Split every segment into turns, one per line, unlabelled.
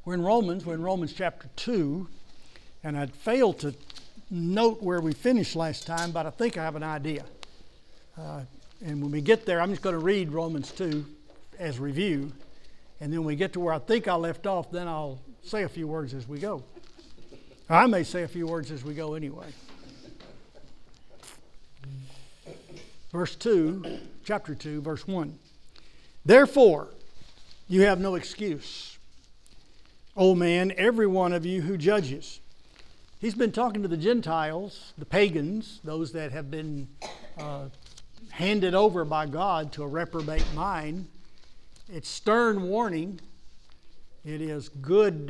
We're in Romans chapter 2, and I'd failed to note where we finished last time, but I think I have an idea. And when we get there, I'm just going to read Romans 2 as review, and then when we get to where I think I left off, then I'll say a few words as we go. I may say a few words as we go anyway. Verse 2, chapter 2, verse 1. Therefore, you have no excuse, O man, every one of you who judges. He's been talking to the Gentiles, the pagans, those that have been handed over by God to a reprobate mind. It's stern warning. It is good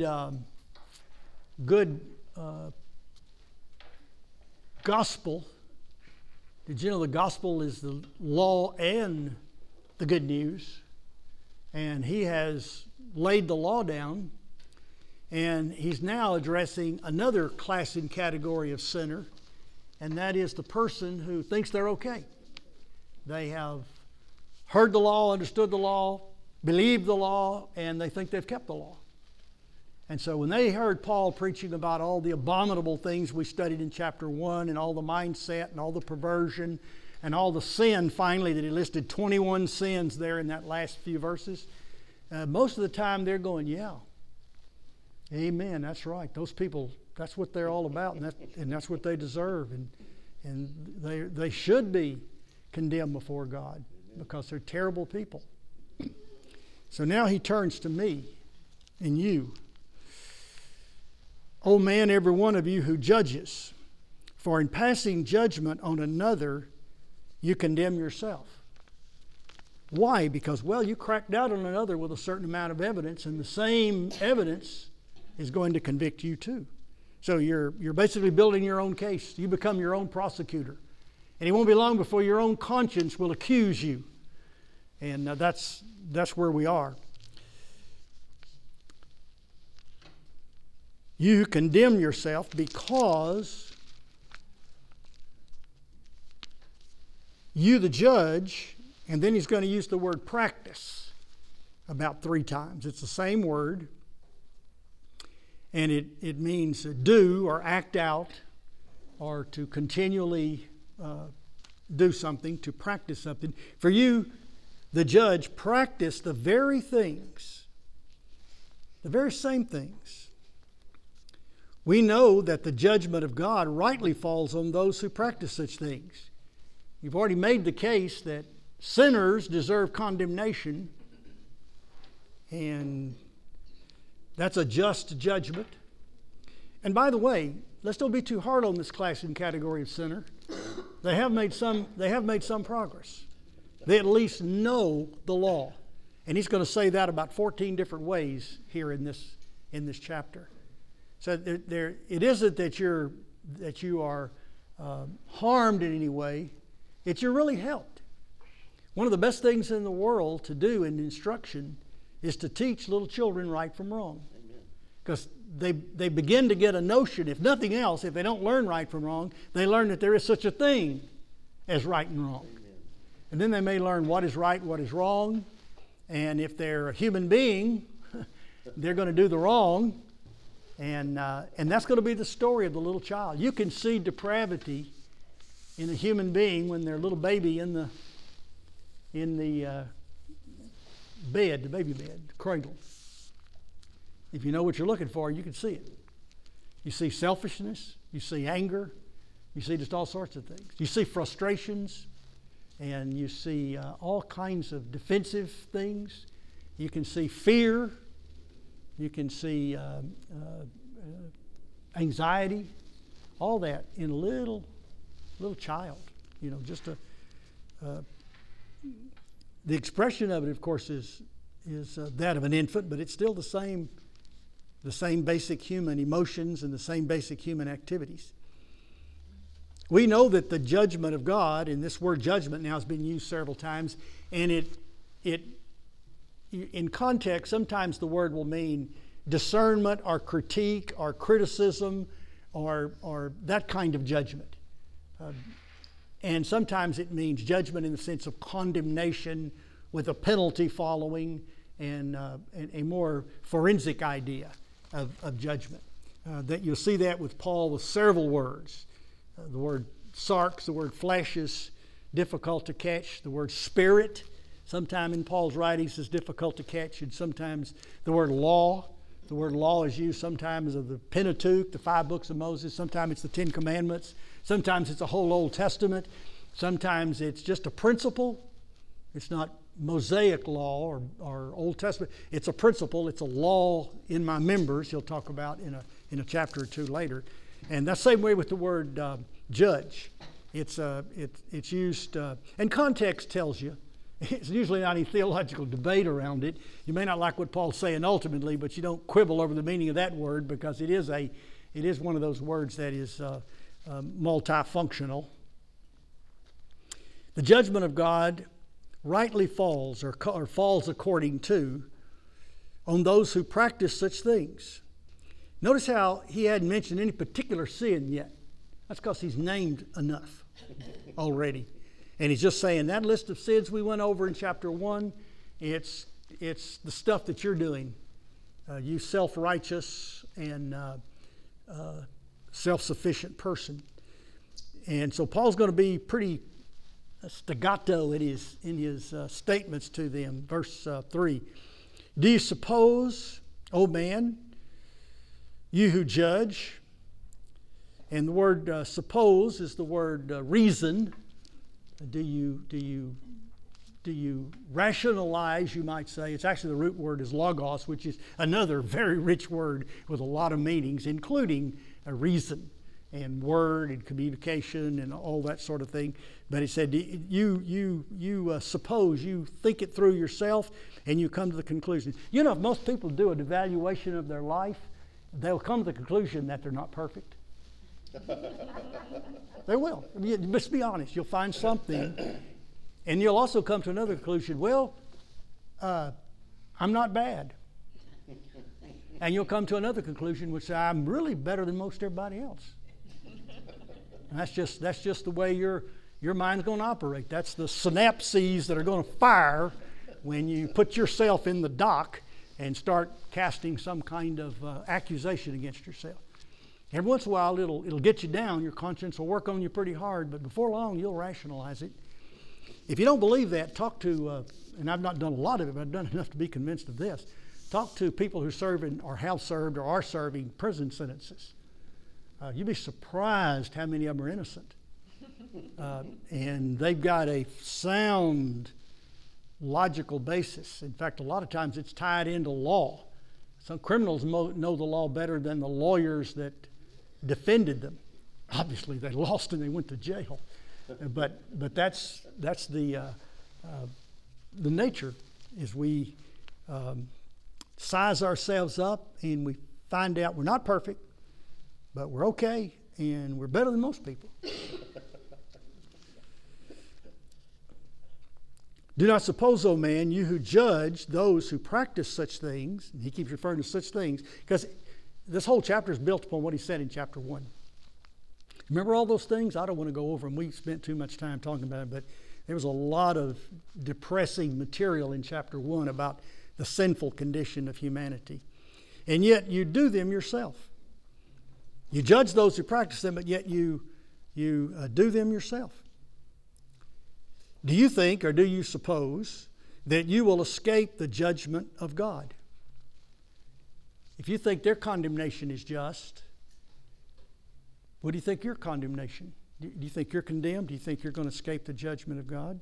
gospel. Did you know the gospel is the law and the good news? And he has laid the law down, and he's now addressing another class and category of sinner, and that is the person who thinks they're okay. They have heard the law, understood the law, believed the law, and they think they've kept the law. And so when they heard Paul preaching about all the abominable things we studied in chapter 1 and all the mindset and all the perversion and all the sin, finally, that he listed 21 sins there in that last few verses, most of the time they're going, yeah, amen, that's right. Those people, that's what they're all about, and that's what they deserve. And they should be condemned before God because they're terrible people. So now he turns to me and you. O man, every one of you who judges, for in passing judgment on another, you condemn yourself. Why? Because, well, you cracked out on another with a certain amount of evidence, and the same evidence is going to convict you too. So you're basically building your own case. You become your own prosecutor. And it won't be long before your own conscience will accuse you. And that's where we are. You condemn yourself because you, the judge, and then he's going to use the word practice about 3 times. It's the same word, and it means do or act out or to continually do something, to practice something. For you, the judge, practice the very things, the very same things. We know that the judgment of God rightly falls on those who practice such things. You've already made the case that sinners deserve condemnation, and that's a just judgment. And by the way, let's don't be too hard on this class and category of sinner. They have made some progress. They at least know the law. And he's going to say that about 14 different ways here in this chapter. So it isn't that you are harmed in any way. It's you're really helped. One of the best things in the world to do in instruction is to teach little children right from wrong. Because they begin to get a notion, if nothing else, if they don't learn right from wrong, they learn that there is such a thing as right and wrong. Amen. And then they may learn what is right, what is wrong. And if they're a human being, they're going to do the wrong. And that's going to be the story of the little child. You can see depravity in a human being when they're a little baby in the bed, the baby bed, the cradle. If you know what you're looking for, you can see it. You see selfishness, you see anger, you see just all sorts of things. You see frustrations, and you see all kinds of defensive things. You can see fear. You can see anxiety, all that in a little child. You know, just the expression of it, of course, is that of an infant, but it's still the same basic human emotions and the same basic human activities. We know that the judgment of God, and this word judgment now has been used several times, and it in context, sometimes the word will mean discernment or critique or criticism or that kind of judgment. And sometimes it means judgment in the sense of condemnation with a penalty following and a more forensic idea. of judgment. That you'll see that with Paul with several words. The word sarx, the word flesh is difficult to catch. The word spirit, sometime in Paul's writings, is difficult to catch. And sometimes the word law. The word law is used sometimes of the Pentateuch, the 5 books of Moses. Sometimes it's the 10 Commandments. Sometimes it's a whole Old Testament. Sometimes it's just a principle. It's not Mosaic law or Old Testament. It's a principle. It's a law in my members. He'll talk about in a chapter or two later. And that's the same way with the word judge. It's used, and context tells you. It's usually not any theological debate around it. You may not like what Paul's saying ultimately, but you don't quibble over the meaning of that word, because it is one of those words that is multifunctional. The judgment of God rightly falls, or falls according to, on those who practice such things. Notice how he hadn't mentioned any particular sin yet. That's because he's named enough already. And he's just saying that list of sins we went over in chapter 1, it's the stuff that you're doing. You self-righteous and self-sufficient person. And so Paul's going to be pretty staccato in his statements to them. Verse 3. Do you suppose, O man, you who judge, and the word suppose is the word reason. Do you rationalize, you might say? It's actually the root word is logos, which is another very rich word with a lot of meanings, including a reason and word and communication and all that sort of thing. But it said, you suppose, you think it through yourself, and you come to the conclusion. You know, if most people do an evaluation of their life, they'll come to the conclusion that they're not perfect. They will. Let's be honest. You'll find something, and you'll also come to another conclusion. Well, I'm not bad. And you'll come to another conclusion, which I'm really better than most everybody else. And that's just the way your mind's going to operate. That's the synapses that are going to fire when you put yourself in the dock and start casting some kind of accusation against yourself. Every once in a while, it'll get you down. Your conscience will work on you pretty hard, but before long, you'll rationalize it. If you don't believe that, talk to, and I've not done a lot of it, but I've done enough to be convinced of this. Talk to people who serve or have served or are serving prison sentences. You'd be surprised how many of them are innocent. And they've got a sound, logical basis. In fact, a lot of times it's tied into law. Some criminals know the law better than the lawyers that defended them. Obviously, they lost and they went to jail. But that's the nature, is we size ourselves up and we find out we're not perfect, but we're okay and we're better than most people. Do not suppose, O man, you who judge those who practice such things, and he keeps referring to such things, because this whole chapter is built upon what he said in chapter 1. Remember all those things? I don't want to go over them. We spent too much time talking about it, but there was a lot of depressing material in chapter 1 about the sinful condition of humanity. And yet you do them yourself. You judge those who practice them, but yet you do them yourself. Do you think, or do you suppose, that you will escape the judgment of God? If you think their condemnation is just, what do you think your condemnation? Do you think you're condemned? Do you think you're going to escape the judgment of God?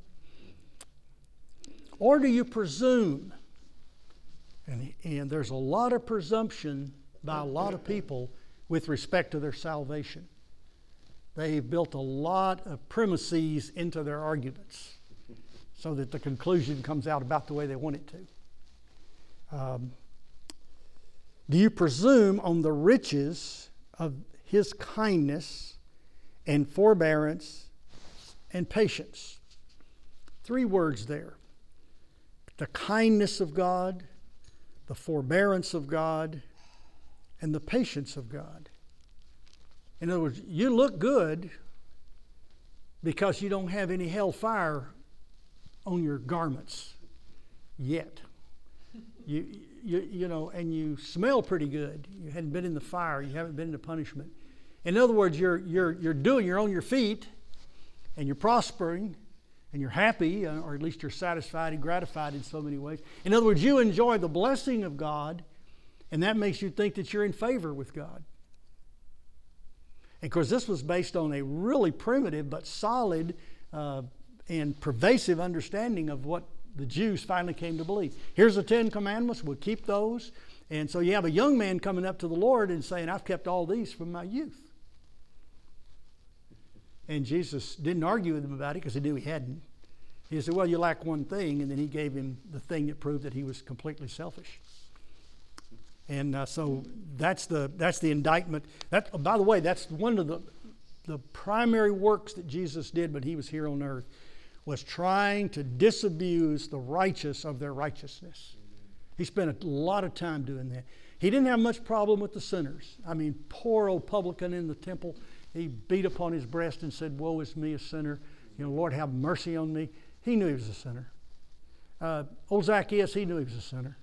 Or do you presume? And there's a lot of presumption by a lot of people with respect to their salvation. They've built a lot of premises into their arguments so that the conclusion comes out about the way they want it to. Do you presume on the riches of his kindness and forbearance and patience? 3 words there. The kindness of God, the forbearance of God, and the patience of God. In other words, you look good because you don't have any hellfire on your garments yet. and you smell pretty good. You hadn't been in the fire. You haven't been in the punishment. In other words, you're on your feet, and you're prospering, and you're happy, or at least you're satisfied and gratified in so many ways. In other words, you enjoy the blessing of God, and that makes you think that you're in favor with God. And of course, this was based on a really primitive but solid and pervasive understanding of what the Jews finally came to believe. Here's the 10 Commandments. We'll keep those. And so you have a young man coming up to the Lord and saying, I've kept all these from my youth. And Jesus didn't argue with him about it because he knew he hadn't. He said, well, you lack one thing. And then he gave him the thing that proved that he was completely selfish. And so that's the indictment. By the way, that's one of the primary works that Jesus did when he was here on earth, was trying to disabuse the righteous of their righteousness. He spent a lot of time doing that. He didn't have much problem with the sinners. I mean, poor old publican in the temple, he beat upon his breast and said, woe is me, a sinner. Lord, have mercy on me. He knew he was a sinner. Old Zacchaeus, he knew he was a sinner.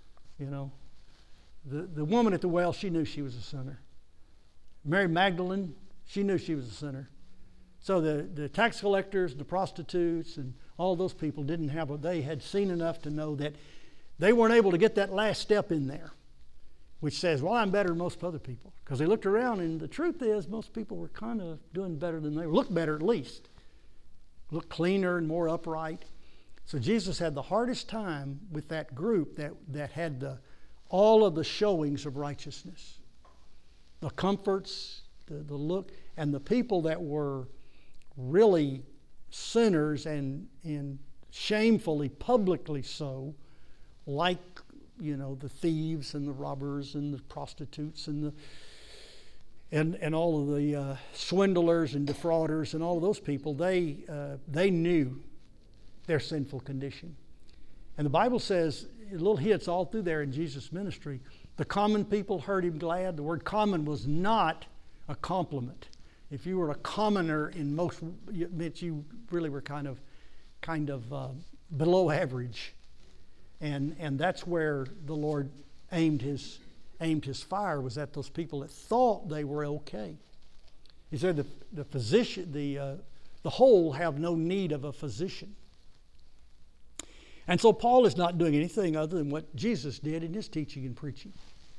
The woman at the well, she knew she was a sinner. Mary Magdalene, she knew she was a sinner. So the tax collectors, the prostitutes, and all those people they had seen enough to know that they weren't able to get that last step in there, which says, well, I'm better than most other people. Because they looked around, and the truth is, most people were kind of doing better than they were. Looked better at least. Looked cleaner and more upright. So Jesus had the hardest time with that group that had all of the showings of righteousness. The comforts, the look, and the people that were really sinners and shamefully, publicly so, like, the thieves and the robbers and the prostitutes and all of the swindlers and defrauders and all of those people, they knew their sinful condition. And the Bible says, little hits all through there in Jesus' ministry, the common people heard him glad. The word common was not a compliment. If you were a commoner in most, it meant you really were kind of below average. And that's where the Lord aimed his fire, was at those people that thought they were okay. He said the physician, the whole have no need of a physician. And so Paul is not doing anything other than what Jesus did in his teaching and preaching.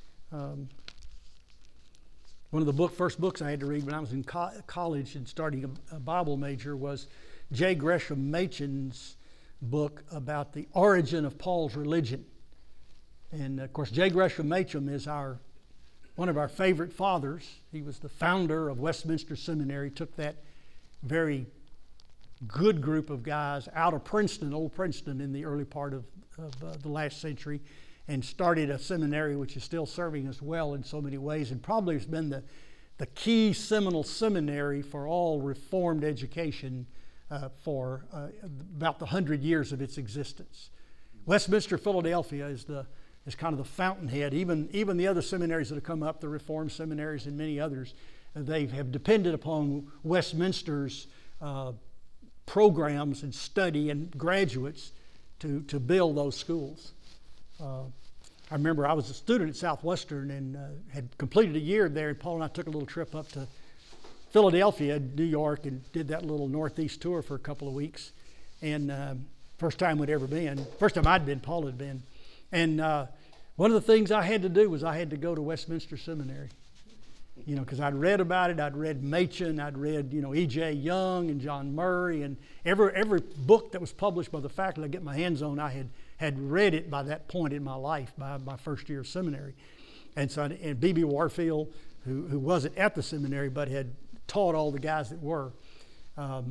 One of the first books I had to read when I was in college and starting a Bible major was J. Gresham Machen's book about the origin of Paul's religion. And of course, J. Gresham Machen is one of our favorite fathers. He was the founder of Westminster Seminary, took that very good group of guys out of Princeton, old Princeton, in the early part of the last century, and started a seminary which is still serving us well in so many ways, and probably has been the key seminal seminary for all Reformed education for about the 100 years of its existence. Westminster, Philadelphia is kind of the fountainhead. Even the other seminaries that have come up, the Reformed seminaries and many others, they have depended upon Westminster's programs and study and graduates to build those schools. I remember I was a student at Southwestern and had completed a year there, and Paul and I took a little trip up to Philadelphia, New York, and did that little Northeast tour for a couple of weeks. And first time I'd been, Paul had been. And one of the things I had to do was I had to go to Westminster Seminary. Because I'd read about it. I'd read Machen, I'd read, E.J. Young and John Murray, and every book that was published by the faculty I get my hands on, I had read it by that point in my life, by my first year of seminary. And B.B. Warfield, who wasn't at the seminary but had taught all the guys that were. I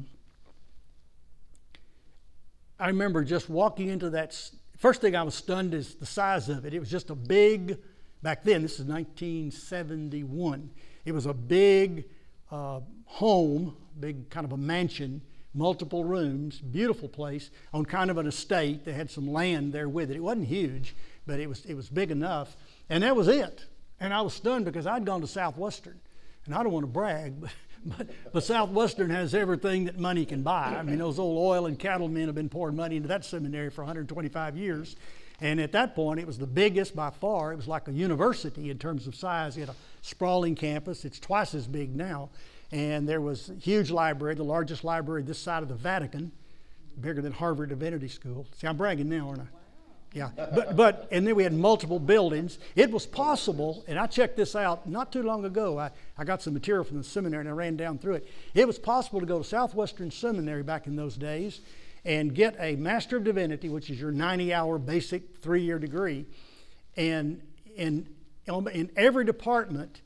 remember just walking into that. First thing I was stunned is the size of it. It was just a big. Back then, this is 1971, it was a big home, big kind of a mansion, multiple rooms, beautiful place, on kind of an estate. They had some land there with it. It wasn't huge, but it was big enough. And that was it. And I was stunned because I'd gone to Southwestern. And I don't want to brag, but Southwestern has everything that money can buy. I mean, those old oil and cattle men have been pouring money into that seminary for 125 years. And at that point, it was the biggest by far. It was like a university in terms of size. It had a sprawling campus. It's twice as big now. And there was a huge library, the largest library this side of the Vatican, bigger than Harvard Divinity School. See, I'm bragging now, aren't I? Yeah, and then we had multiple buildings. It was possible, and I checked this out not too long ago. I got some material from the seminary and I ran down through it. It was possible to go to Southwestern Seminary back in those days and get a Master of Divinity, which is your 90-hour basic 3-year degree, and in every department,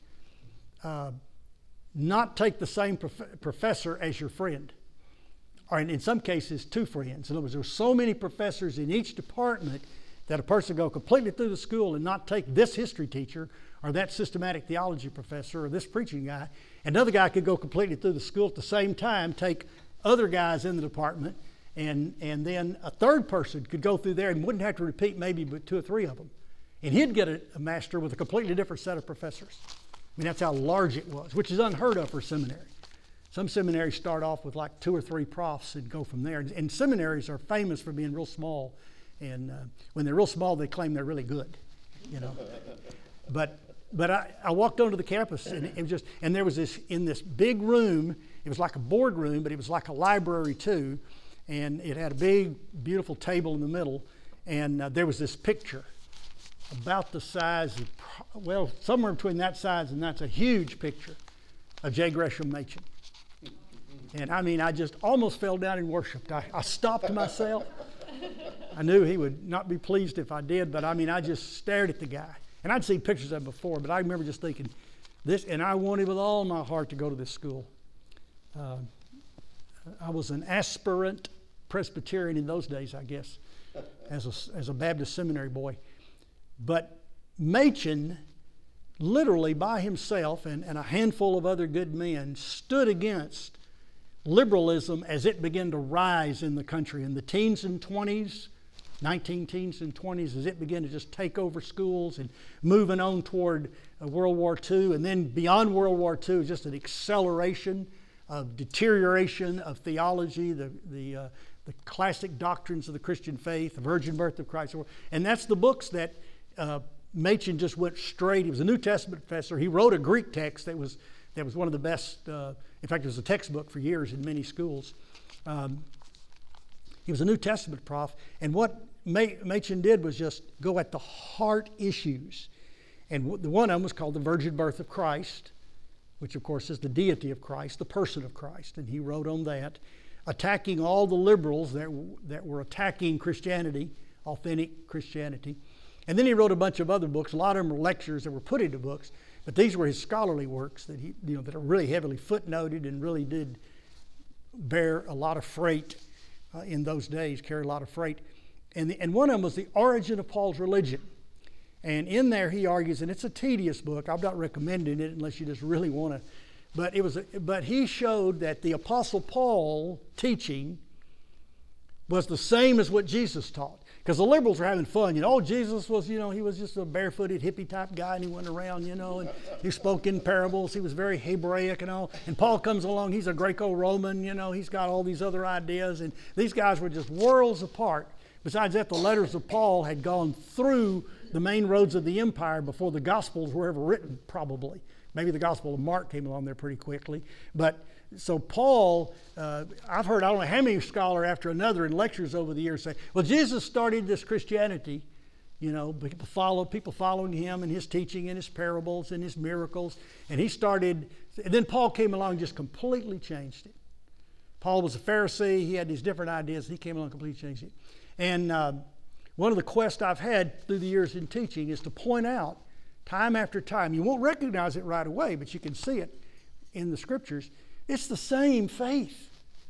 not take the same professor as your friend. Or in some cases, 2 friends. In other words, there were so many professors in each department that a person could go completely through the school and not take this history teacher or that systematic theology professor or this preaching guy. Another guy could go completely through the school at the same time, take other guys in the department, and then a third person could go through there and wouldn't have to repeat maybe but 2 or 3 of them. And he'd get a master with a completely different set of professors. I mean, that's how large it was, which is unheard of for seminary. Some seminaries start off with like 2 or 3 profs and go from there. And seminaries are famous for being real small. And when they're real small, they claim they're really good, you know. But I walked onto the campus and it was just, and there was this, in this big room, it was like a boardroom, but it was like a library too. And it had a big, beautiful table in the middle. And there was this picture about the size of, well, somewhere between that size and that's a huge picture of J. Gresham Machen. And I mean, I just almost fell down and worshiped. I stopped myself. I knew he would not be pleased if I did, but I mean, I just stared at the guy. And I'd seen pictures of him before, but I remember just thinking this, and I wanted with all my heart to go to this school. I was an aspirant Presbyterian in those days, I guess, as a Baptist seminary boy. But Machen, literally by himself and a handful of other good men, stood against liberalism as it began to rise in the country in the teens and 20s, 19 teens and 20s, as it began to just take over schools and moving on toward World War II. And then beyond World War II, just an acceleration of deterioration of theology, the classic doctrines of the Christian faith, the virgin birth of Christ. And that's the books that Machen just went straight. He was a New Testament professor. He wrote a Greek text that was one of the best. In fact, it was a textbook for years in many schools. He was a New Testament prof, and what Machen did was just go at the heart issues. And the one of them was called the virgin birth of Christ, which of course is the deity of Christ, the person of Christ. And he wrote on that, attacking all the liberals that were attacking Christianity, authentic Christianity. And then he wrote a bunch of other books. A lot of them were lectures that were put into books. But these were his scholarly works that that are really heavily footnoted and really did bear a lot of freight in those days, carry a lot of freight. And one of them was The Origin of Paul's Religion. And in there he argues, and it's a tedious book. I'm not recommending it unless you just really want to. But he showed that the Apostle Paul teaching was the same as what Jesus taught. Because the liberals were having fun, Jesus was, he was just a barefooted hippie type guy and he went around, and he spoke in parables. He was very Hebraic and all. And Paul comes along, he's a Greco-Roman, he's got all these other ideas. And these guys were just worlds apart. Besides that, the letters of Paul had gone through the main roads of the empire before the Gospels were ever written, probably. Maybe the Gospel of Mark came along there pretty quickly. But so Paul, I've heard I don't know how many scholar after another in lectures over the years say, well, Jesus started this Christianity, people following him and his teaching and his parables and his miracles. And then Paul came along and just completely changed it. Paul was a Pharisee. He had these different ideas. He came along and completely changed it. And one of the quests I've had through the years in teaching is to point out time after time, you won't recognize it right away, but you can see it in the scriptures. It's the same faith.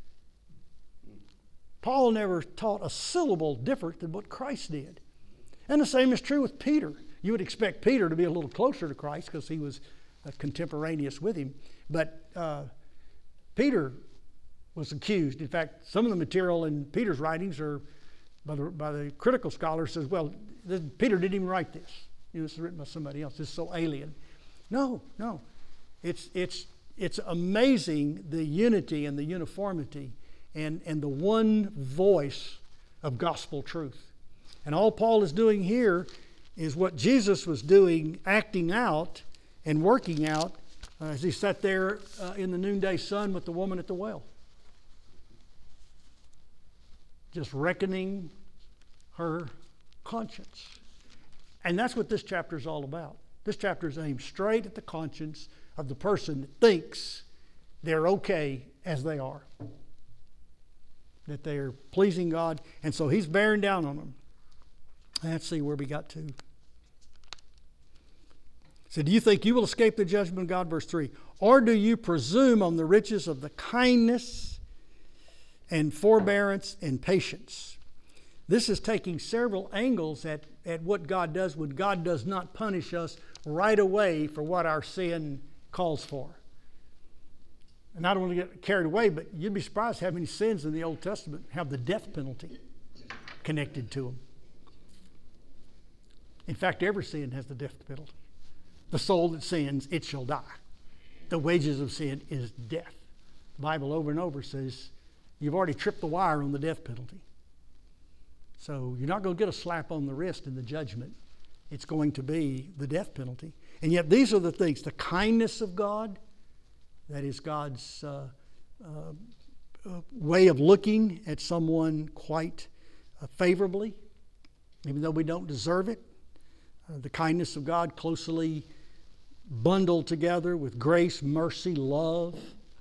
Paul never taught a syllable different than what Christ did. And the same is true with Peter. You would expect Peter to be a little closer to Christ because he was contemporaneous with him. But Peter was accused. In fact, some of the material in Peter's writings are, by the critical scholars, says, well, Peter didn't even write this. This is written by somebody else. This is so alien. No. It's amazing the unity and the uniformity and the one voice of gospel truth. And all Paul is doing here is what Jesus was doing, acting out and working out as he sat there in the noonday sun with the woman at the well. Just reckoning her conscience. And that's what this chapter is all about. This chapter is aimed straight at the conscience of the person that thinks they're okay as they are, that they're pleasing God. And so he's bearing down on them. Let's see where we got to. So do you think you will escape the judgment of God? Verse 3. Or do you presume on the riches of the kindness and forbearance and patience? This is taking several angles at what God does when God does not punish us right away for what our sin calls for. And I don't want to get carried away, but you'd be surprised how many sins in the Old Testament have the death penalty connected to them. In fact, every sin has the death penalty. The soul that sins, it shall die. The wages of sin is death. The Bible over and over says you've already tripped the wire on the death penalty. So you're not going to get a slap on the wrist in the judgment. It's going to be the death penalty. And yet these are the things, the kindness of God, that is God's way of looking at someone quite favorably, even though we don't deserve it. The kindness of God closely bundled together with grace, mercy, love.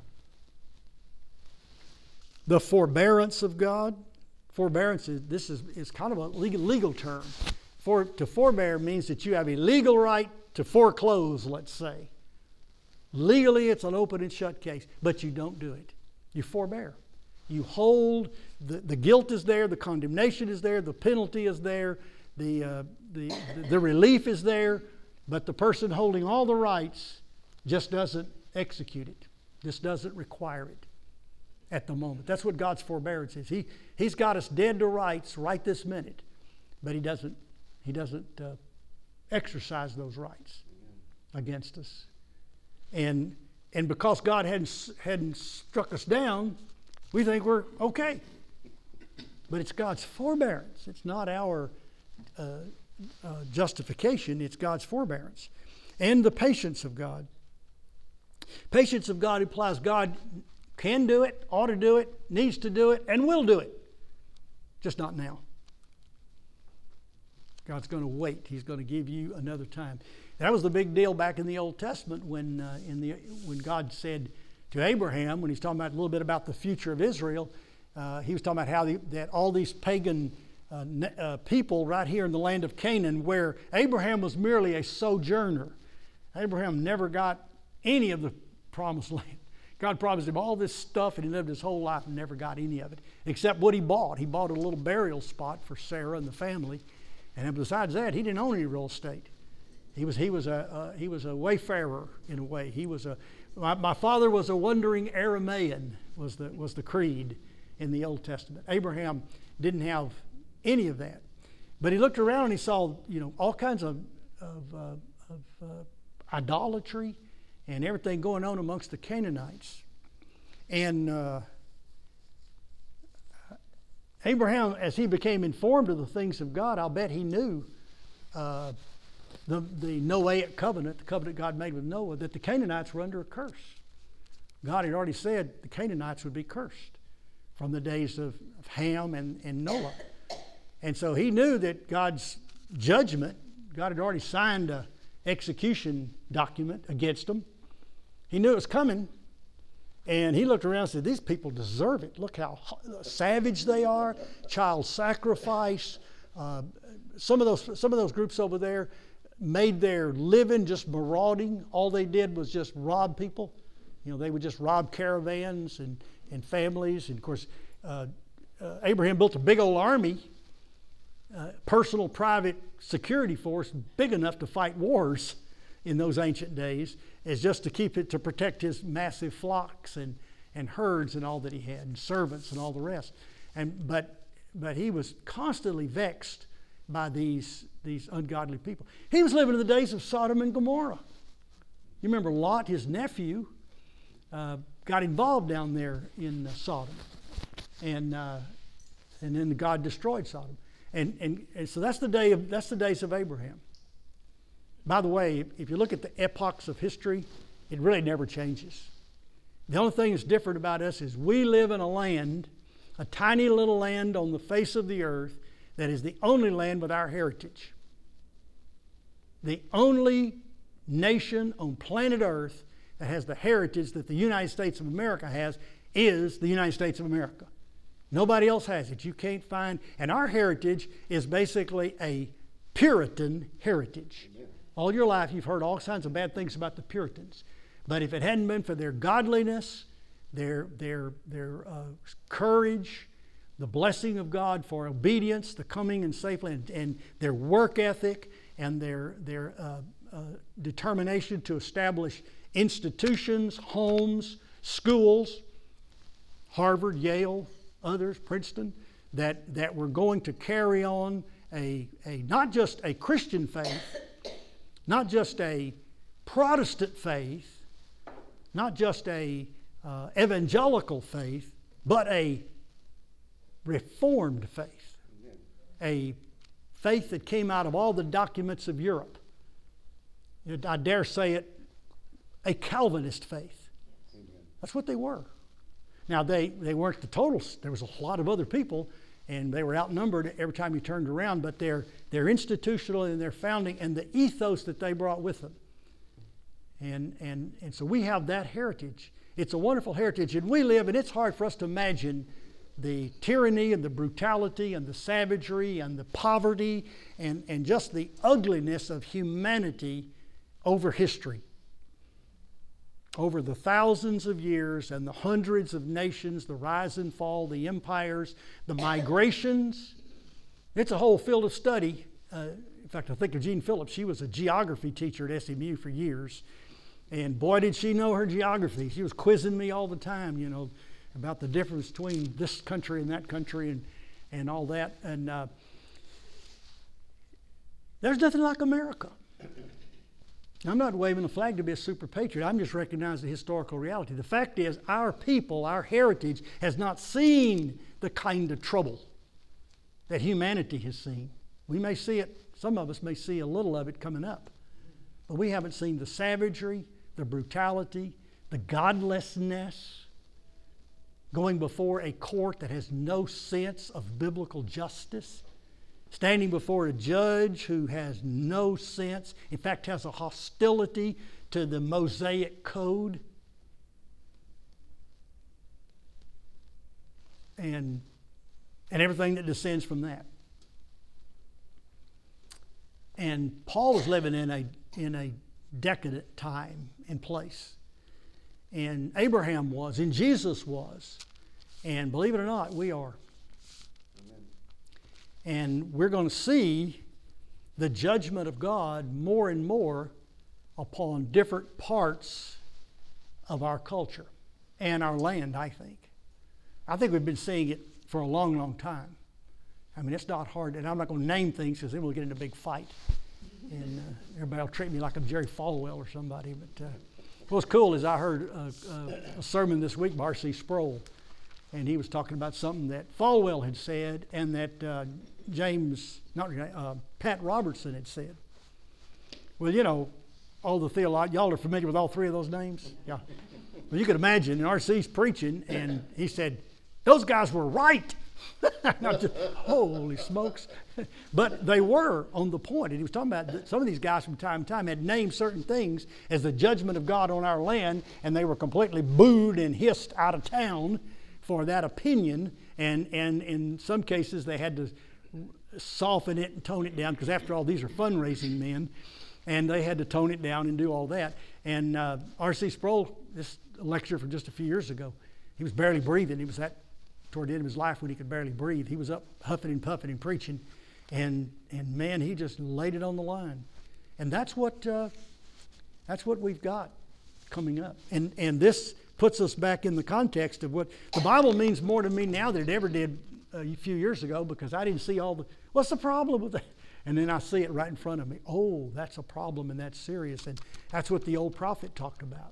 The forbearance of God. Forbearance is kind of a legal term. To forbear means that you have a legal right to foreclose, let's say. Legally, it's an open and shut case, but you don't do it. You forbear. You hold, the guilt is there, the condemnation is there, the penalty is there, the relief is there, but the person holding all the rights just doesn't execute it, just doesn't require it at the moment. That's what God's forbearance is. He's got us dead to rights right this minute, but He doesn't exercise those rights against us. And because God hadn't struck us down, we think we're okay. But it's God's forbearance. It's not our justification. It's God's forbearance. And the patience of God. Patience of God implies God can do it, ought to do it, needs to do it, and will do it. Just not now. God's going to wait. He's going to give you another time. That was the big deal back in the Old Testament when God said to Abraham, when he's talking about a little bit about the future of Israel, he was talking about how that all these pagan people right here in the land of Canaan, where Abraham was merely a sojourner. Abraham never got any of the promised land. God promised him all this stuff, and he lived his whole life and never got any of it, except what he bought. He bought a little burial spot for Sarah and the family, and besides that, he didn't own any real estate. He was a wayfarer in a way. My father was a wandering Aramaean, was the creed in the Old Testament. Abraham didn't have any of that, but he looked around and he saw all kinds of idolatry and everything going on amongst the Canaanites. And Abraham, as he became informed of the things of God, I'll bet he knew the Noahic covenant, the covenant God made with Noah, that the Canaanites were under a curse. God had already said the Canaanites would be cursed from the days of Ham and Noah. And so he knew that God's judgment, God had already signed an execution document against them. He knew it was coming, and he looked around and said, these people deserve it. Look how savage they are, child sacrifice. Some of those groups over there made their living just marauding. All they did was just rob people. They would just rob caravans and families. And of course, Abraham built a big old army, personal private security force big enough to fight wars in those ancient days, is just to protect his massive flocks and herds and all that he had, and servants and all the rest. But he was constantly vexed by these ungodly people. He was living in the days of Sodom and Gomorrah. You remember Lot, his nephew, got involved down there in Sodom, and then God destroyed Sodom. And so that's the days of Abraham. By the way, if you look at the epochs of history, it really never changes. The only thing that's different about us is we live in a land, a tiny little land on the face of the earth, that is the only land with our heritage. The only nation on planet Earth that has the heritage that the United States of America has is the United States of America. Nobody else has it. You can't find, and our heritage is basically a Puritan heritage. Amen. All your life you've heard all kinds of bad things about the Puritans. But if it hadn't been for their godliness, their courage, the blessing of God for obedience, the coming and safely, and their work ethic and their determination to establish institutions, homes, schools, Harvard, Yale, others, Princeton, that were going to carry on a not just a Christian faith, not just a Protestant faith, not just a evangelical faith, but a Reformed faith, a faith that came out of all the documents of Europe. I dare say it, a Calvinist faith. That's what they were. Now, they weren't the totals. There was a lot of other people, and they were outnumbered every time you turned around, but they're institutional in their founding and the ethos that they brought with them. And so we have that heritage. It's a wonderful heritage, and we live, and it's hard for us to imagine the tyranny and the brutality and the savagery and the poverty and just the ugliness of humanity over history. Over the thousands of years and the hundreds of nations, the rise and fall, the empires, the migrations. It's a whole field of study. In fact, I think of Jean Phillips. She was a geography teacher at SMU for years. And boy, did she know her geography. She was quizzing me all the time, about the difference between this country and that country and all that. And there's nothing like America. I'm not waving a flag to be a super patriot. I'm just recognizing the historical reality. The fact is, our people, our heritage, has not seen the kind of trouble that humanity has seen. We may see it, some of us may see a little of it coming up, but we haven't seen the savagery, the brutality, the godlessness, going before a court that has no sense of biblical justice, standing before a judge who has no sense, in fact has a hostility to the Mosaic Code, and everything that descends from that. And Paul was living in a decadent time and place. And Abraham was, and Jesus was. And believe it or not, we are. Amen. And we're going to see the judgment of God more and more upon different parts of our culture and our land, I think. I think we've been seeing it for a long, long time. I mean, it's not hard, and I'm not going to name things because then we'll get in a big fight. And everybody will treat me like I'm Jerry Falwell or somebody. But what's cool is I heard a sermon this week by R.C. Sproul, and he was talking about something that Falwell had said and that Pat Robertson had said. Well, all the theologians, y'all are familiar with all three of those names? Yeah. Well, you could imagine, and R.C.'s preaching, and he said, those guys were right. Holy smokes. But they were on the point. And he was talking about that some of these guys from time to time had named certain things as the judgment of God on our land, and they were completely booed and hissed out of town for that opinion. And in some cases, they had to soften it and tone it down, because after all, these are fundraising men, and they had to tone it down and do all that. And R.C. Sproul, this lecture from just a few years ago, he was barely breathing. He was toward the end of his life when he could barely breathe. He was up huffing and puffing and preaching, and man, he just laid it on the line. And that's what we've got coming up. And this puts us back in the context of what the Bible means more to me now than it ever did a few years ago, because I didn't see what's the problem with that? And then I see it right in front of me. Oh, that's a problem, and that's serious. And that's what the old prophet talked about.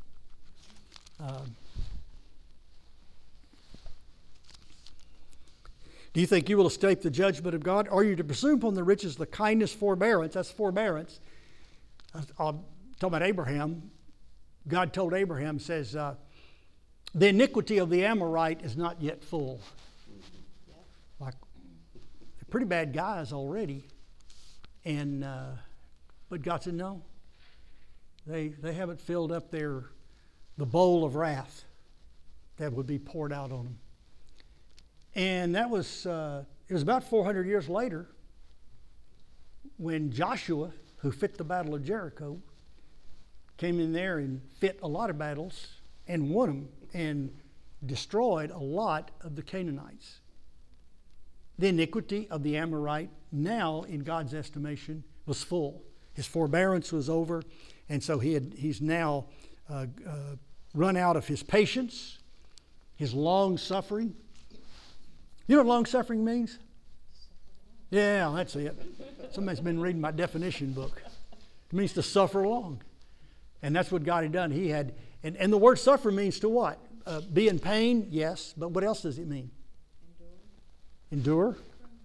Do you think you will escape the judgment of God? Are you to presume upon the riches, the kindness, forbearance? That's forbearance. I'll talk about Abraham. God told Abraham, says, the iniquity of the Amorite is not yet full. Like, they're pretty bad guys already. And but God said, no. They haven't filled up the bowl of wrath that would be poured out on them. And that was, it was about 400 years later when Joshua, who fit the battle of Jericho, came in there and fit a lot of battles and won them and destroyed a lot of the Canaanites. The iniquity of the Amorite now, in God's estimation, was full. His forbearance was over, and so he's now run out of his patience, his long suffering. You know what long suffering means? Yeah, that's it. Somebody's been reading my definition book. It means to suffer long. And that's what God had done. He had, and the word suffer means to what? Be in pain, yes, but what else does it mean? Endure.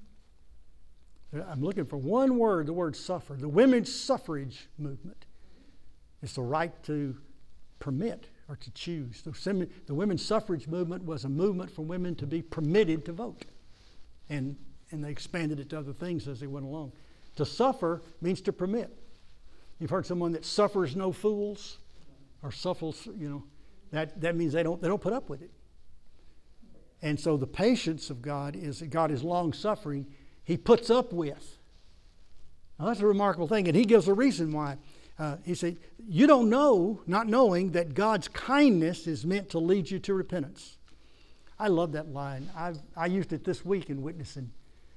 I'm looking for one word, the word suffer. The women's suffrage movement is the right to permit or to choose. The women's suffrage movement was a movement for women to be permitted to vote. And they expanded it to other things as they went along. To suffer means to permit. You've heard someone that suffers no fools or suffers, that means they don't put up with it. And so the patience of God is that God is long suffering. He puts up with. Now that's a remarkable thing, and he gives a reason why. He said, you don't know, not knowing that God's kindness is meant to lead you to repentance. I love that line. I used it this week in witnessing.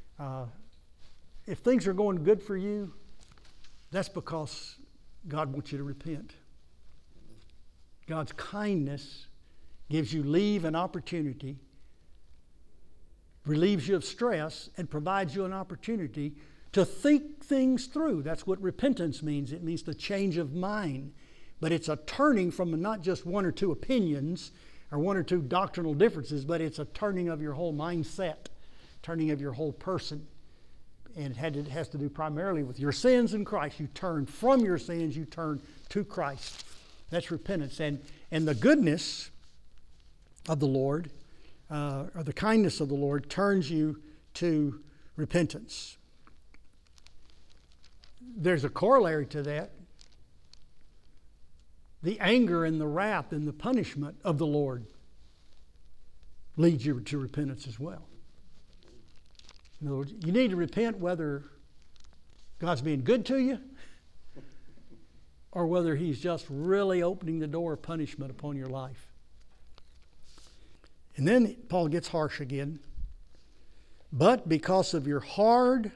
If things are going good for you, that's because God wants you to repent. God's kindness gives you leave and opportunity, relieves you of stress, and provides you an opportunity to think things through. That's what repentance means. It means the change of mind. But it's a turning from not just one or two opinions or one or two doctrinal differences, but it's a turning of your whole mindset, turning of your whole person. And it has to do primarily with your sins in Christ. You turn from your sins, you turn to Christ. That's repentance. And the goodness of the Lord, or the kindness of the Lord, turns you to repentance. There's a corollary to that. The anger and the wrath and the punishment of the Lord leads you to repentance as well. In other words, you need to repent whether God's being good to you or whether he's just really opening the door of punishment upon your life. And then Paul gets harsh again. But because of your hard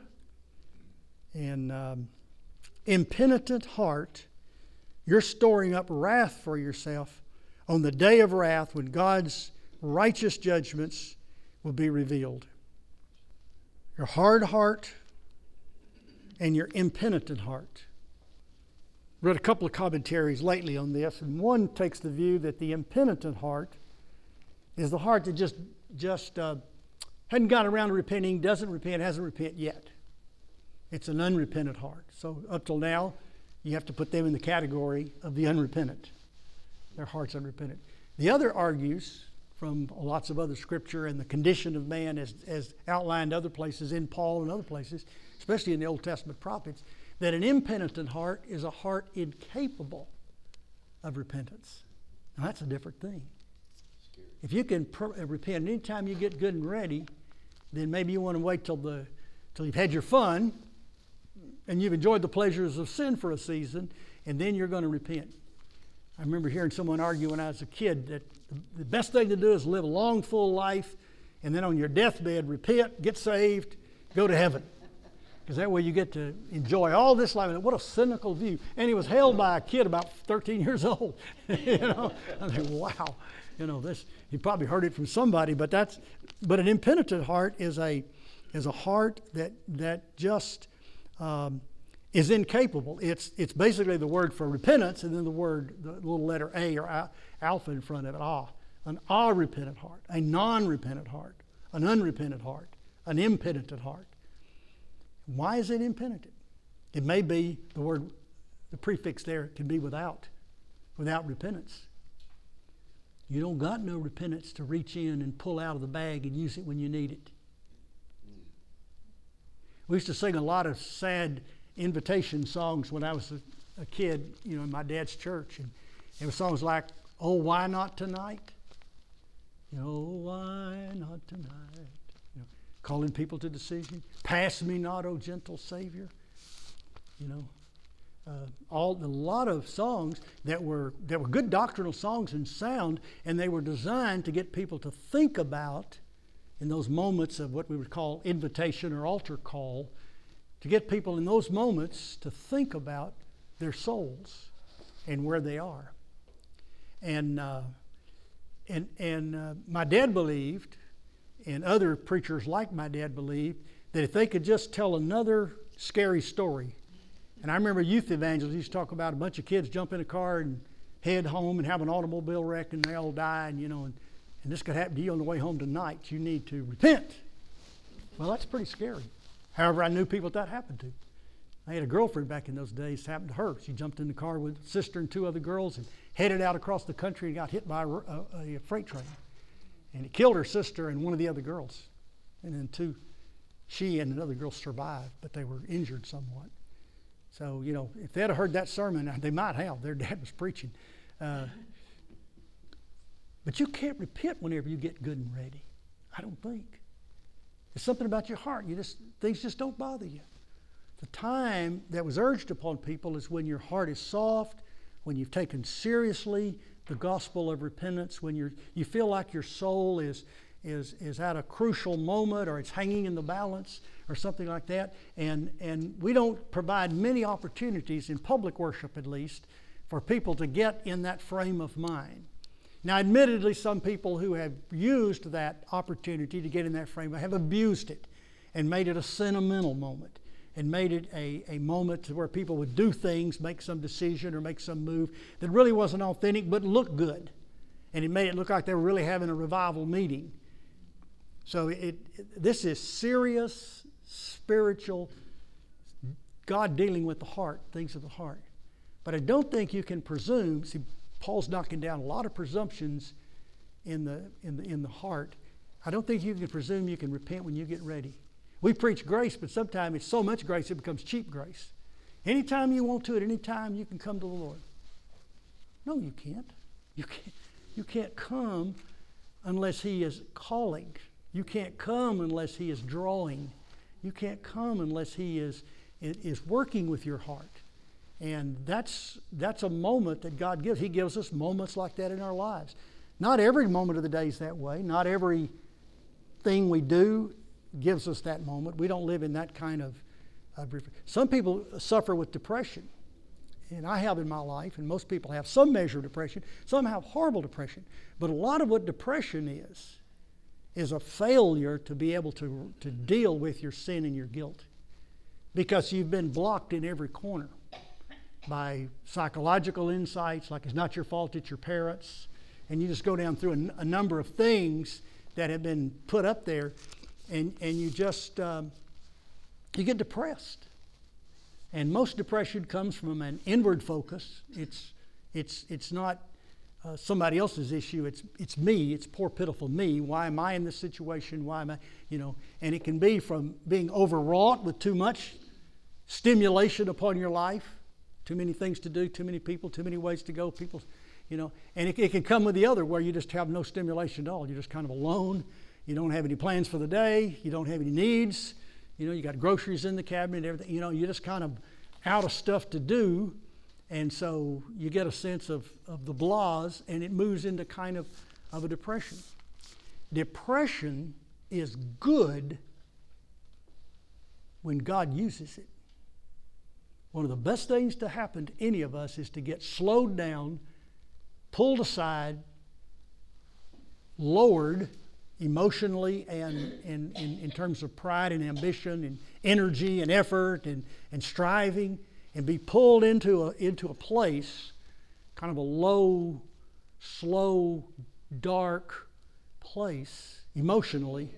and impenitent heart, you're storing up wrath for yourself on the day of wrath when God's righteous judgments will be revealed. Your hard heart and your impenitent heart. Read a couple of commentaries lately on this, and one takes the view that the impenitent heart is the heart that just hadn't got around to repenting, doesn't repent, hasn't repented yet. It's an unrepentant heart. So up till now, you have to put them in the category of the unrepentant. Their heart's unrepentant. The other argues from lots of other scripture and the condition of man as outlined other places in Paul and other places, especially in the Old Testament prophets, that an impenitent heart is a heart incapable of repentance. Now that's a different thing. If you can repent anytime you get good and ready, then maybe you want to wait till you've had your fun and you've enjoyed the pleasures of sin for a season, and then you're going to repent. I remember hearing someone argue when I was a kid that the best thing to do is live a long, full life, and then on your deathbed, repent, get saved, go to heaven. Because that way you get to enjoy all this life. And what a cynical view. And he was held by a kid about 13 years old. I think, wow. This, he probably heard it from somebody, but an impenitent heart is a heart that just is incapable. It's basically the word for repentance, and then the little letter A or alpha in front of it, an repentant heart, a non-repentant heart, an unrepentant heart, an impenitent heart. Why is it impenitent? It may be the prefix there can be without repentance. You don't got no repentance to reach in and pull out of the bag and use it when you need it. We used to sing a lot of sad invitation songs when I was a kid, in my dad's church. And it was songs like, "Oh, why not tonight? Oh, why not tonight?" Calling people to decision. "Pass me not, O gentle Savior." A lot of songs that were good doctrinal songs and sound, and they were designed to get people to think about, in those moments of what we would call invitation or altar call, to get people in those moments to think about their souls and where they are. And my dad believed, and other preachers like my dad believed, that if they could just tell another scary story. And I remember youth evangelists used to talk about a bunch of kids jump in a car and head home and have an automobile wreck and they all die, and this could happen to you on the way home tonight. You need to repent. Well, that's pretty scary. However, I knew people that happened to. I had a girlfriend back in those days. It happened to her. She jumped in the car with a sister and 2 other girls and headed out across the country and got hit by a freight train. And it killed her sister and one of the other girls. And then she and another girl survived, but they were injured somewhat. So, if they'd have heard that sermon, they might have. Their dad was preaching. But you can't repent whenever you get good and ready. I don't think. There's something about your heart. Things just don't bother you. The time that was urged upon people is when your heart is soft, when you've taken seriously the gospel of repentance, when you feel like your soul is at a crucial moment, or it's hanging in the balance or something like that. And we don't provide many opportunities, in public worship at least, for people to get in that frame of mind. Now, admittedly, some people who have used that opportunity to get in that frame have abused it and made it a sentimental moment and made it a moment where people would do things, make some decision or make some move that really wasn't authentic but looked good. And it made it look like they were really having a revival meeting. So this is serious, spiritual, God dealing with the heart, things of the heart. But I don't think you can presume. See, Paul's knocking down a lot of presumptions in the heart. I don't think you can presume you can repent when you get ready. We preach grace, but sometimes it's so much grace it becomes cheap grace. Anytime you want to, at any time you can come to the Lord. No, you can't. You can't come unless He is calling. You can't come unless He is drawing. You can't come unless He is working with your heart. And that's a moment that God gives. He gives us moments like that in our lives. Not every moment of the day is that way. Not every thing we do gives us that moment. We don't live in that kind of some people suffer with depression. And I have in my life, and most people have some measure of depression. Some have horrible depression. But a lot of what depression is a failure to be able to deal with your sin and your guilt. Because you've been blocked in every corner by psychological insights, like it's not your fault, it's your parents. And you just go down through a number of things that have been put up there, and you just, you get depressed. And most depression comes from an inward focus. It's not somebody else's issue. It's me. It's poor, pitiful me. Why am I in this situation? Why am I, And it can be from being overwrought with too much stimulation upon your life, too many things to do, too many people, too many ways to go. And it can come with the other, where you just have no stimulation at all. You're just kind of alone. You don't have any plans for the day. You don't have any needs. You got groceries in the cabinet, everything. You're just kind of out of stuff to do. And so you get a sense of the blahs, and it moves into kind of a depression. Depression is good when God uses it. One of the best things to happen to any of us is to get slowed down, pulled aside, lowered emotionally and in terms of pride and ambition and energy and effort and striving, and be pulled into a place, kind of a low, slow, dark place emotionally,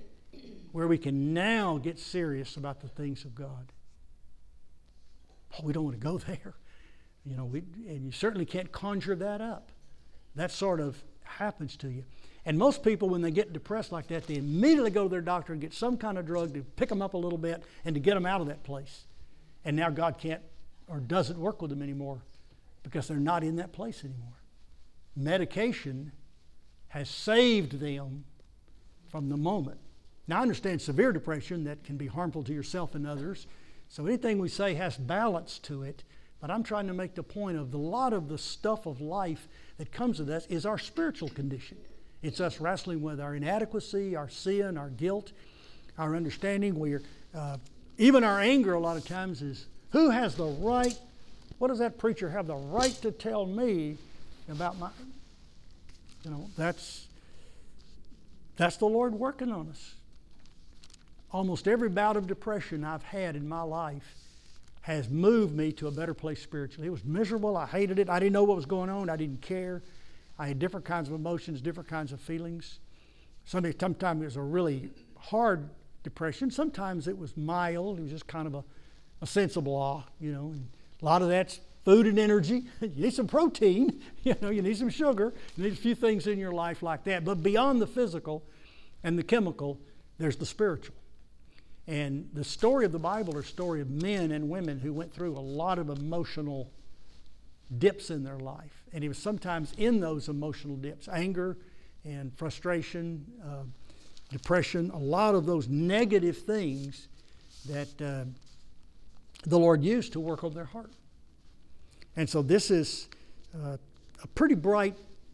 where we can now get serious about the things of God. Oh, we don't want to go there. And you certainly can't conjure that up. That sort of happens to you. And most people, when they get depressed like that, they immediately go to their doctor and get some kind of drug to pick them up a little bit and to get them out of that place. And now God can't or doesn't work with them anymore because they're not in that place anymore. Medication has saved them from the moment. Now, I understand severe depression that can be harmful to yourself and others. So anything we say has balance to it. But I'm trying to make the point of a lot of the stuff of life that comes with us is our spiritual condition. It's us wrestling with our inadequacy, our sin, our guilt, our understanding. Even our anger a lot of times is, who has the right, what does that preacher have the right to tell me about my, that's the Lord working on us. Almost every bout of depression I've had in my life has moved me to a better place spiritually. It was miserable. I hated it. I didn't know what was going on. I didn't care. I had different kinds of emotions, different kinds of feelings. Sometimes it was a really hard depression. Sometimes it was mild. It was just kind of a sensible awe, And a lot of that's food and energy. You need some protein. You need some sugar. You need a few things in your life like that. But beyond the physical and the chemical, there's the spiritual. And the story of the Bible is a story of men and women who went through a lot of emotional dips in their life. And it was sometimes in those emotional dips, anger and frustration, depression, a lot of those negative things that the Lord used to work on their heart. And so this is a pretty bright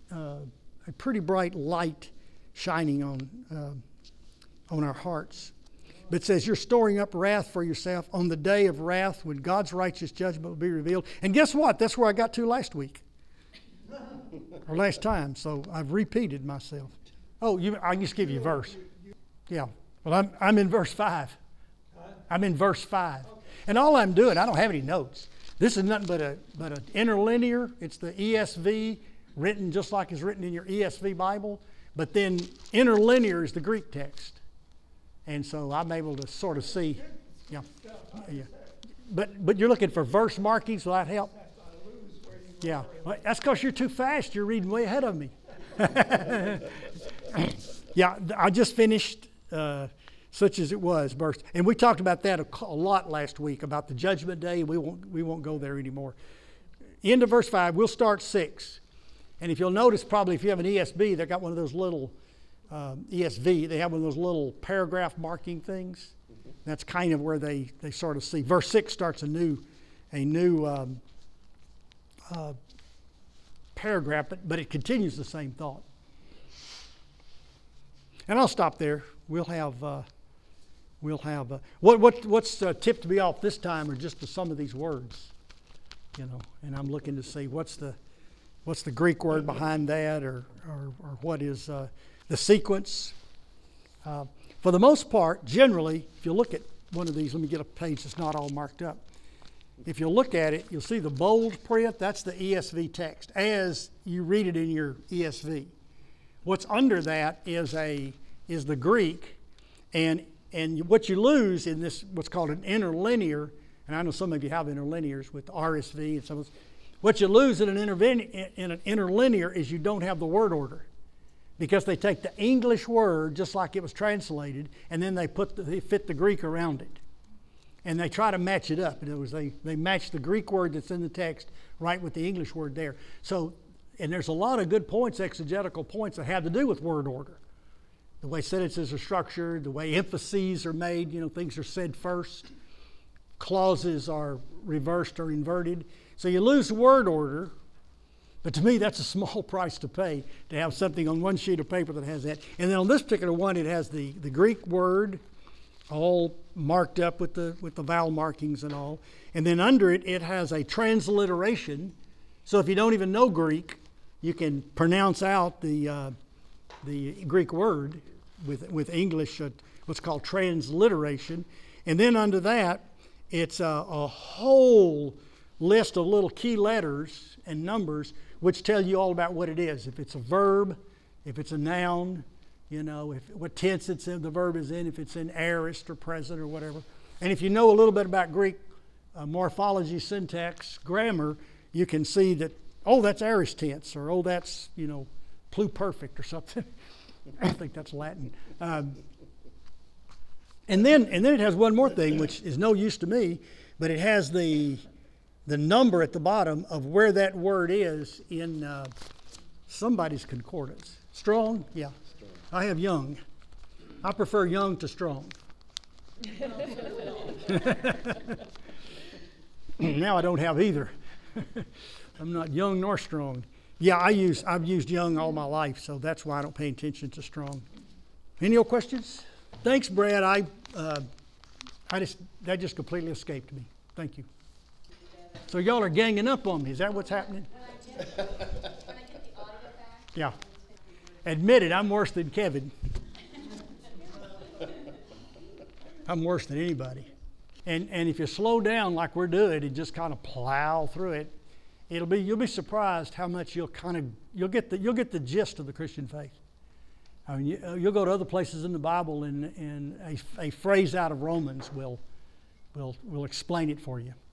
light shining on our hearts. But it says you're storing up wrath for yourself on the day of wrath when God's righteous judgment will be revealed. And guess what? That's where I got to last week. Or last time. So I've repeated myself. Oh, I just give you a verse. Yeah. Well, I'm in verse 5. I'm in verse 5. And all I'm doing, I don't have any notes. This is nothing but an interlinear. It's the ESV written just like it's written in your ESV Bible. But then interlinear is the Greek text. And so I'm able to sort of see, yeah. But you're looking for verse markings, will that help? Yeah, well, that's because you're too fast. You're reading way ahead of me. Yeah, I just finished Such as It Was verse, and we talked about that a lot last week about the judgment day. We won't go there anymore. End of verse 5. We'll start 6, and if you'll notice, probably if you have an ESV, they've got one of those little. ESV, they have one of those little paragraph marking things. That's kind of where they sort of see. Verse 6 starts a new paragraph, but it continues the same thought. And I'll stop there. We'll have what's tipped me off this time are just some of these words, And I'm looking to see what's the Greek word behind that, or what is. The sequence. For the most part, generally, if you look at one of these, let me get a page that's not all marked up. If you look at it, you'll see the bold print, that's the ESV text, as you read it in your ESV. What's under that is the Greek, and what you lose in this, what's called an interlinear, and I know some of you have interlinears with RSV and some of this. What you lose in an interlinear is you don't have the word order. Because they take the English word just like it was translated, and then they fit the Greek around it. And they try to match it up. In other words, they match the Greek word that's in the text right with the English word there. So, and there's a lot of good points, exegetical points, that have to do with word order. The way sentences are structured, the way emphases are made, things are said first. Clauses are reversed or inverted. So you lose word order. But to me, that's a small price to pay to have something on one sheet of paper that has that. And then on this particular one, it has the Greek word all marked up with the vowel markings and all. And then under it, it has a transliteration. So if you don't even know Greek, you can pronounce out the Greek word with English, what's called transliteration. And then under that, it's a whole list of little key letters and numbers which tell you all about what it is. If it's a verb, if it's a noun, what tense it's in, the verb is in, if it's in aorist or present or whatever. And if you know a little bit about Greek morphology, syntax, grammar, you can see that, that's aorist tense, or that's, pluperfect or something. I think that's Latin. And then it has one more thing, which is no use to me, but it has the number at the bottom of where that word is in somebody's concordance. Strong? Yeah. Strong. I have young. I prefer young to strong. Now I don't have either. I'm not young nor strong. Yeah, I've used young all my life, so that's why I don't pay attention to strong. Any other questions? Thanks, Brad. That just completely escaped me. Thank you. So y'all are ganging up on me. Is that what's happening?
When I get the audio back.
Yeah. Admit it, I'm worse than Kevin. I'm worse than anybody. And if you slow down like we're doing and just kind of plow through it, you'll be surprised how much you'll get the gist of the Christian faith. I mean, you'll go to other places in the Bible and a phrase out of Romans will explain it for you.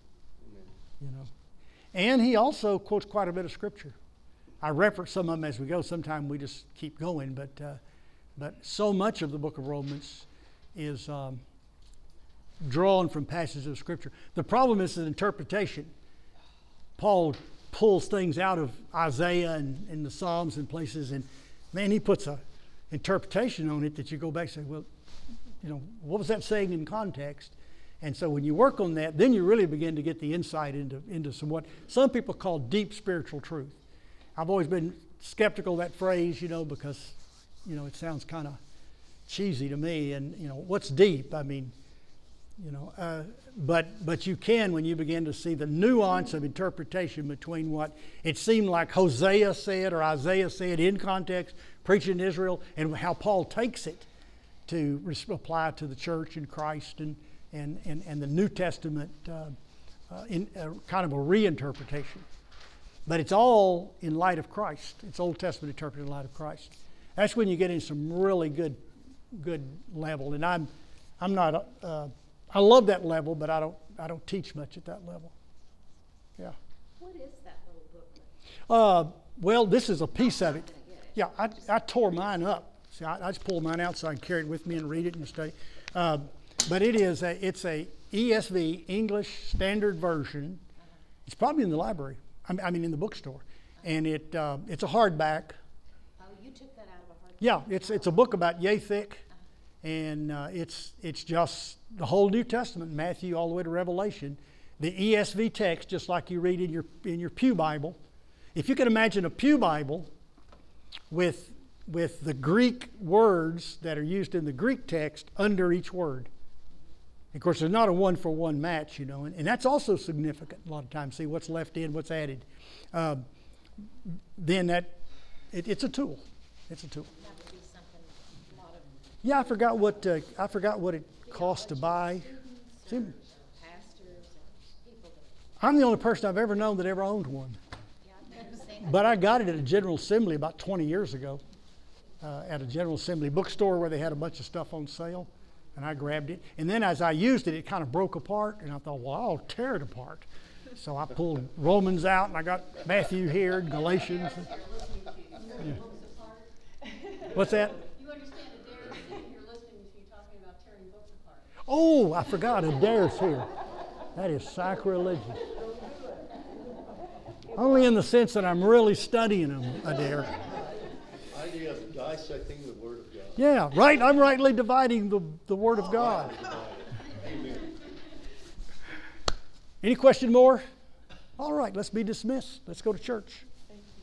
And he also quotes quite a bit of Scripture. I reference some of them as we go. Sometimes we just keep going, but so much of the book of Romans is drawn from passages of Scripture. The problem is the interpretation. Paul pulls things out of Isaiah and the Psalms and places, and man, he puts a interpretation on it that you go back and say, well, what was that saying in context? And so when you work on that, then you really begin to get the insight into what some people call deep spiritual truth. I've always been skeptical of that phrase, because, it sounds kind of cheesy to me. And, what's deep? I mean, but you can when you begin to see the nuance of interpretation between what it seemed like Hosea said or Isaiah said in context, preaching to Israel, and how Paul takes it to apply to the church and Christ and the New Testament in kind of a reinterpretation. But it's all in light of Christ. It's Old Testament interpreted in light of Christ. That's when you get in some really good level. And I'm not. I love that level, but I don't teach much at that level. Yeah.
What is that little booklet?
Well, this is a piece of it. Yeah, I tore mine up. See, I just pulled mine out so I can carry it with me and read it and study. But it's a ESV, English Standard Version. It's probably in the library. I mean in the bookstore. And it's a hardback.
Oh, you took that out of a hardback?
Yeah, it's a book about yay thick. And it's just the whole New Testament, Matthew all the way to Revelation. The ESV text, just like you read in your pew Bible. If you can imagine a pew Bible with the Greek words that are used in the Greek text under each word. Of course, there's not a one-for-one match, and that's also significant a lot of times. See what's left in, what's added. Then it's a tool. It's a tool.
That would be something a lot of.
Yeah, I forgot what it cost to buy.
Pastors or people that.
I'm the only person I've ever known that ever owned one.
Yeah, I've never seen that.
But I got it at a General Assembly about 20 years ago. At a General Assembly bookstore where they had a bunch of stuff on sale, and I grabbed it. And then as I used it, it kind of broke apart, and I thought, well, I'll tear it apart. So I pulled Romans out, and I got Matthew here, and Galatians. Yeah. What's that?
You understand Adair's sitting here listening to you talking about tearing books apart.
Oh, I forgot Adair's here. That is sacrilegious. Only in the sense that I'm really studying them, Adair.
Idea of dissecting the Word of God.
Yeah, right. I'm rightly dividing the Word of God.
Amen.
Any question more? All right, let's be dismissed. Let's go to church.